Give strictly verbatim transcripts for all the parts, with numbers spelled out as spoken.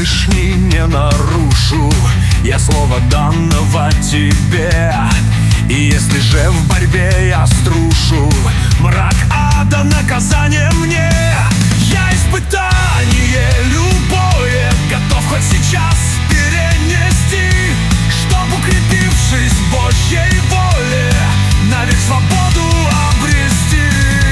лишний не нарушу я слова данного тебе. И если же в борьбе я струшу мрак ада, наказание мне, я испытание любое готов хоть сейчас перенести, чтоб, укрепившись в Божьей воле, навек свободу обрести.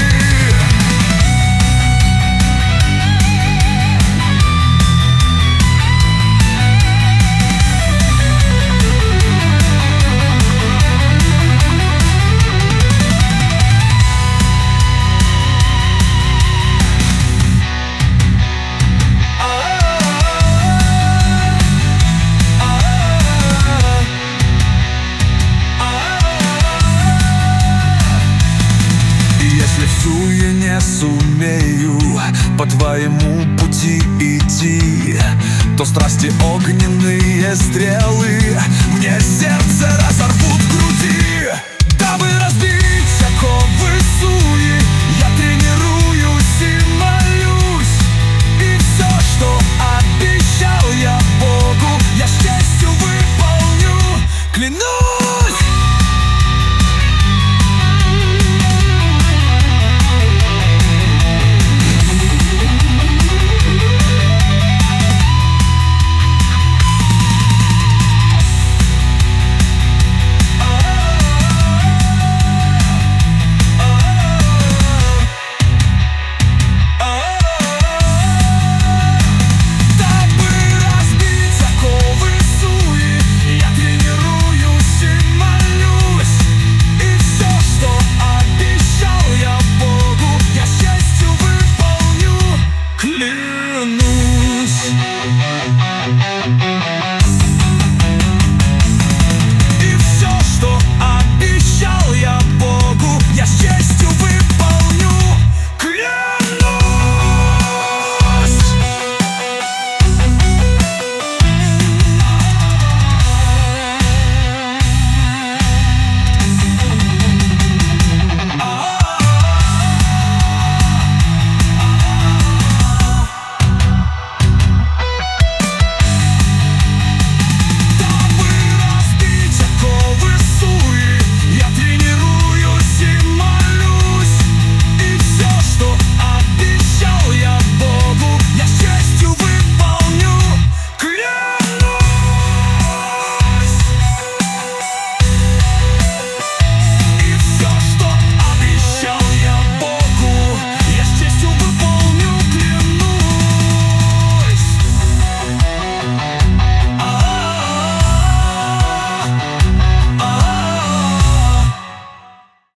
Я не сумею по твоему пути идти, то страсти огненные стрелы мне сердце разорвут.